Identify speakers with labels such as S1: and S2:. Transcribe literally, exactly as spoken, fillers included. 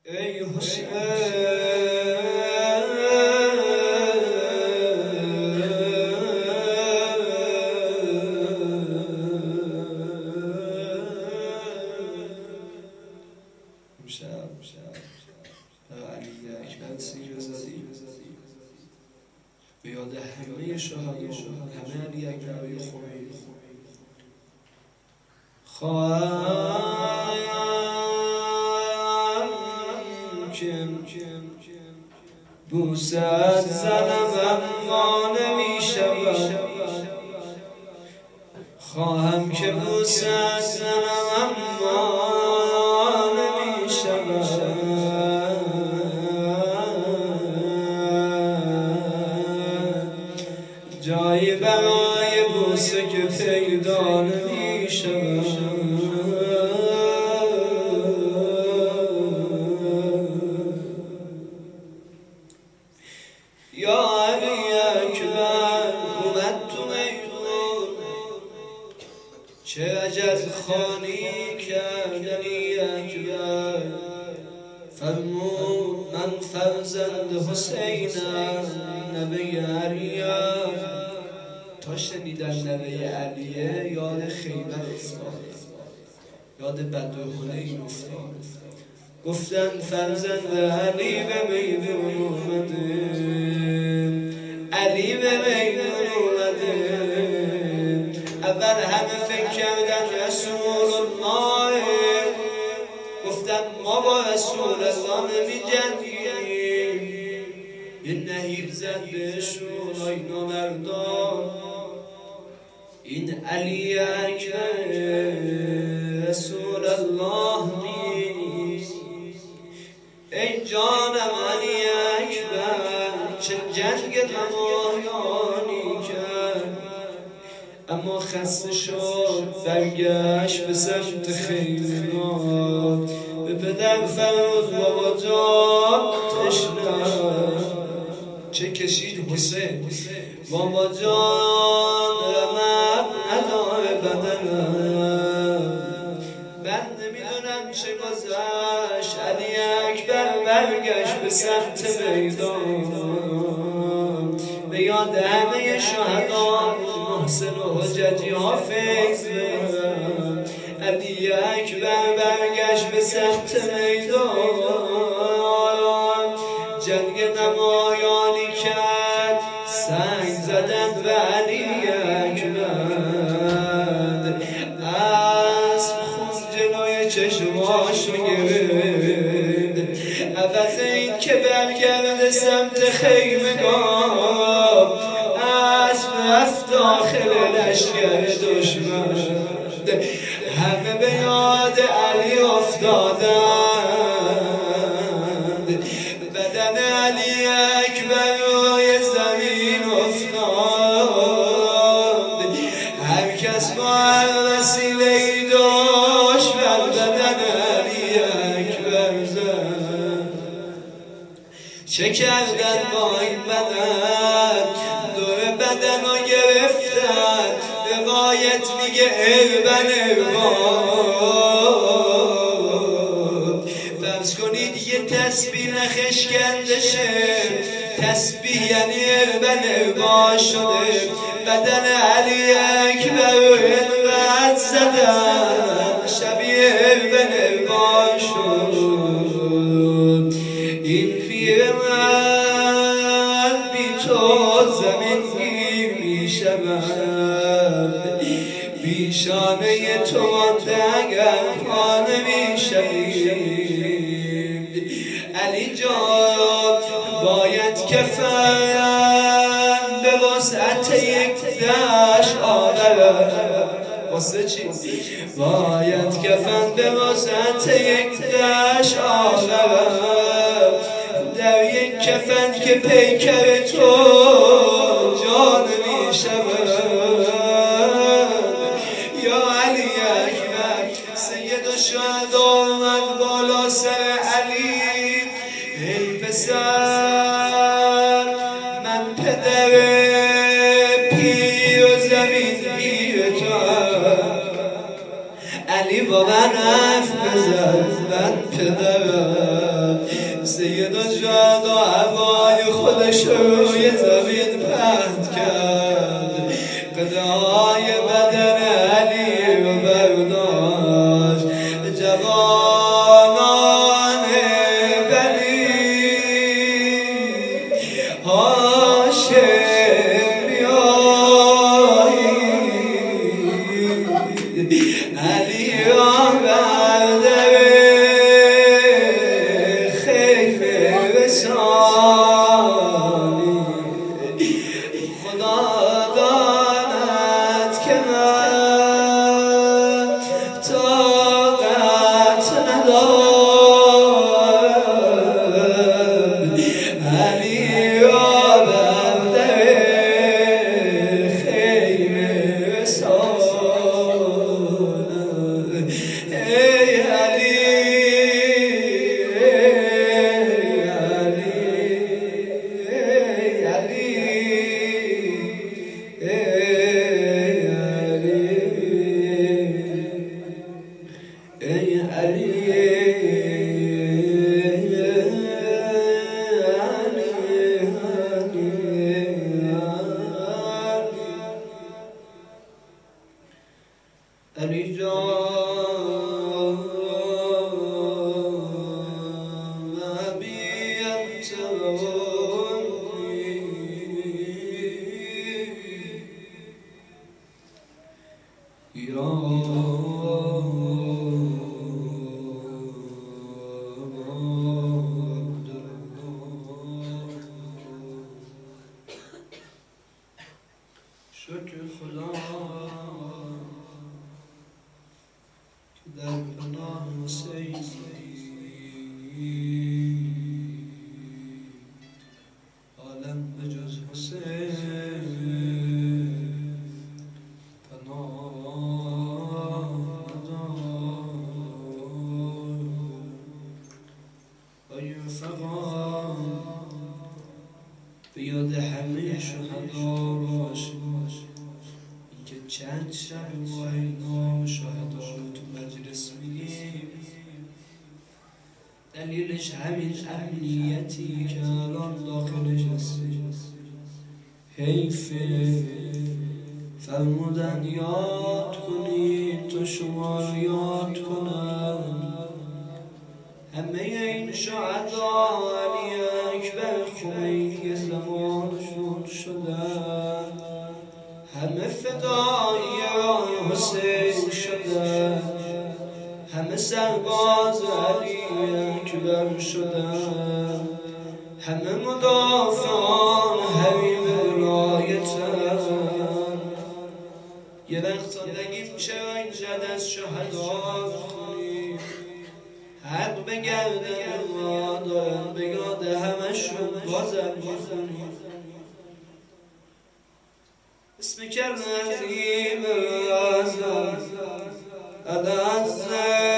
S1: ای حسین علی اکبر سیر زدی به یاد همه شهدا، همه علی اکبر خمینی. خواهم که بوسه زنم اما نمی شود، خواهم که بوسه زنم اما نمی شود، جایی برای بوسه که پیدا نمی شود. یا علی اکبر اومد تو میدون، چه عجز خانی کرد علی اکبر. فرمود من فرزند حسینم، نوه علی‌ام. تا شنیدن نوه علیه یاد خیبر افتاد، یاد بدر حنین افتاد. گفتن فرزند علی به میدون اومده، علی به میدون اومده. اول همه فکر کردن رسول الله، گفتن ما با رسول الله نمی جنگیم. یه نهیب زد بهشون آی نامردان، این علی اکبر رسول الله نیست. ای جانم علی اکبر چه جنگ نمایانی کرد، اما خسته شد برگشت به سمت خیمگاه. به پدر فرمود بابا جان تشنه، چه کشید حسین بابا جان رمق نداره بدنم، من نمیدونم چه گذشت. علی اکبر برگشت به سمت میدان، به یاد همه شهدا محسن و حجتی حافظ بمن. علی اکبر برگشت به سمت میدان، جنگ نمایانی کرد، سنگ زدن به علی اکبر. اسب خون جلوی چشماشو گرفت، عوض این که برگرده سمت خیمگاه، اسب رفت داخل لشکر دشمن. همه به یاد علی افتادند، بدن علی اکبر روی زمین افتاد. هر کس با هر وسیله‌ای داشت بر بدن علی اکبر زد. چه کردن با این بدن؟ دور بدن رو گرفتن، روایت میگه اربن اربان. فرض کنید یه تسبیح نخش کنده شه، تسبیح یعنی اربن اربان شده. بدن علی اکبر رو انقدر زدن شبیه اربن اربان شد. این پیر من بی تو زمین گیر می شود، بیشانه تو مانده اگر پا نمی شوید. علی جان باید کفن به وسعت یک دشت آورد. واسه چی؟ باید کفن به وسعت یک دشت آورد، در یک کفن که پیکر تو جان می شود. یا علی اکبر سید و شهدا آمد بالا سر علی. ای پسر من پدر پیر و زمین گیر توام، علی با من حرف بزن من پدرم. سیدا شهدا هوای خودش روی زمین پهن کرد قدای بدن علی رو برداشت جوانان بنی هاشم بیایید علی را برده خیمه رسانید خدا داند که من طاقت ندارم علی را برده خیمه رسانید ای علی ای علی ای علی ای علی علی جان ابی انت یا شکر خدا که در پناه حسین عالم به جز حسین پناه ندارد ای رفقا به یاد همه شهدا باشید اینکه چند شب ما اینا شهدا رو تو مجلس میگیم دلیلش همین امنیتی که الان داخلش هستی حیفه فرمودن یاد کنید تو شما رو یاد کنن همه این شهدا علی اکبر خمینی زمانشون شدن همه فدایی راه حسین شدن همه سرباز علی اکبر شدن همه مدافعان حریم ولایتن یه وقتا نگیم چرا اینقدر از شهدا بخونیم حق به گردن ما دارن به یاد همشون بازم میخونیم اسم کل نظیم العظم العظم